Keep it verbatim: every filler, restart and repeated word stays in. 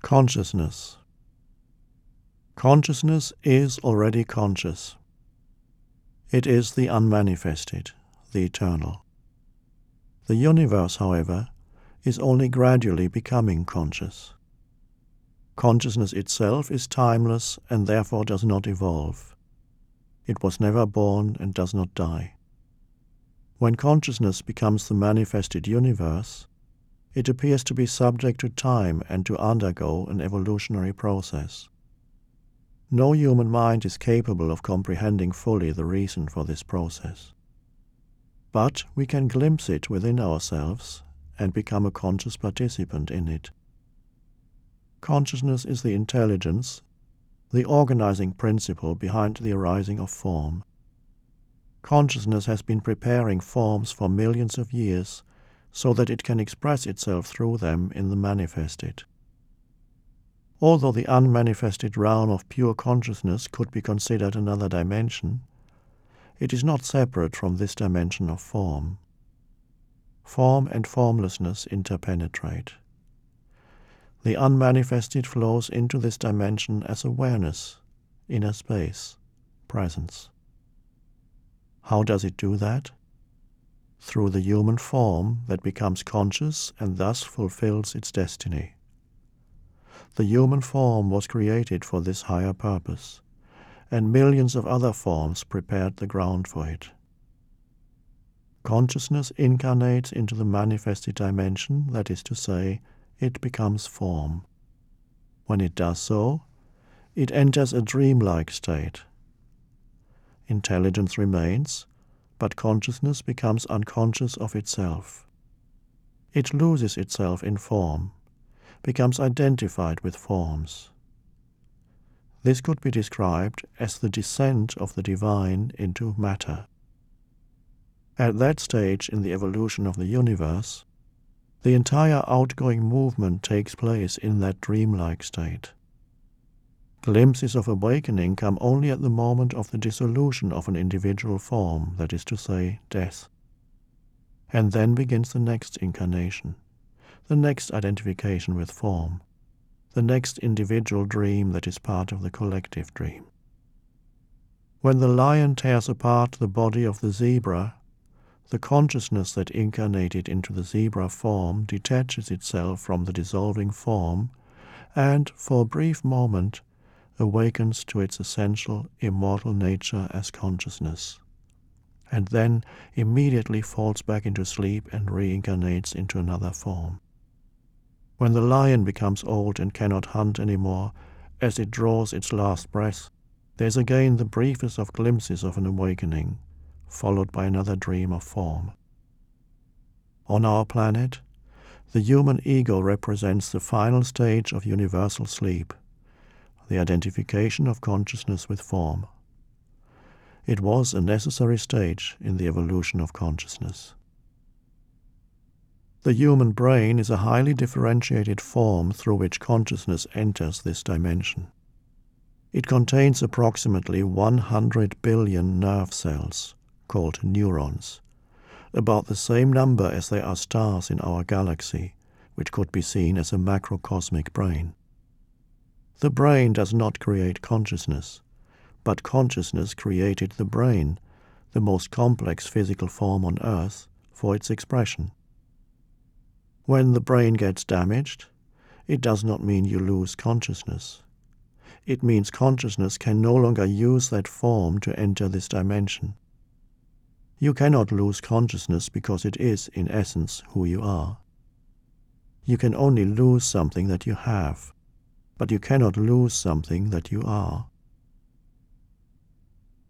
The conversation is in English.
Consciousness. Consciousness is already conscious. It is the unmanifested, the eternal. The universe, however, is only gradually becoming conscious. Consciousness itself is timeless and therefore does not evolve. It was never born and does not die. When consciousness becomes the manifested universe, it appears to be subject to time and to undergo an evolutionary process. No human mind is capable of comprehending fully the reason for this process. But we can glimpse it within ourselves and become a conscious participant in it. Consciousness is the intelligence, the organizing principle behind the arising of form. Consciousness has been preparing forms for millions of years so that it can express itself through them in the manifested. Although the unmanifested realm of pure consciousness could be considered another dimension, it is not separate from this dimension of form. Form and formlessness interpenetrate. The unmanifested flows into this dimension as awareness, inner space, presence. How does it do that? Through the human form that becomes conscious and thus fulfills its destiny. The human form was created for this higher purpose, and millions of other forms prepared the ground for it. Consciousness incarnates into the manifested dimension, that is to say, it becomes form. When it does so, it enters a dreamlike state. Intelligence remains, but consciousness becomes unconscious of itself. It loses itself in form, becomes identified with forms. This could be described as the descent of the divine into matter. At that stage in the evolution of the universe, the entire outgoing movement takes place in that dreamlike state. Glimpses of awakening come only at the moment of the dissolution of an individual form, that is to say, death. And then begins the next incarnation, the next identification with form, the next individual dream that is part of the collective dream. When the lion tears apart the body of the zebra, the consciousness that incarnated into the zebra form detaches itself from the dissolving form and, for a brief moment, awakens to its essential, immortal nature as consciousness, and then immediately falls back into sleep and reincarnates into another form. When the lion becomes old and cannot hunt anymore, as it draws its last breath, there is again the briefest of glimpses of an awakening, followed by another dream of form. On our planet, the human ego represents the final stage of universal sleep, the identification of consciousness with form. It was a necessary stage in the evolution of consciousness. The human brain is a highly differentiated form through which consciousness enters this dimension. It contains approximately one hundred billion nerve cells, called neurons, about the same number as there are stars in our galaxy, which could be seen as a macrocosmic brain. The brain does not create consciousness, but consciousness created the brain, the most complex physical form on Earth, for its expression. When the brain gets damaged, it does not mean you lose consciousness. It means consciousness can no longer use that form to enter this dimension. You cannot lose consciousness because it is, in essence, who you are. You can only lose something that you have, but you cannot lose something that you are.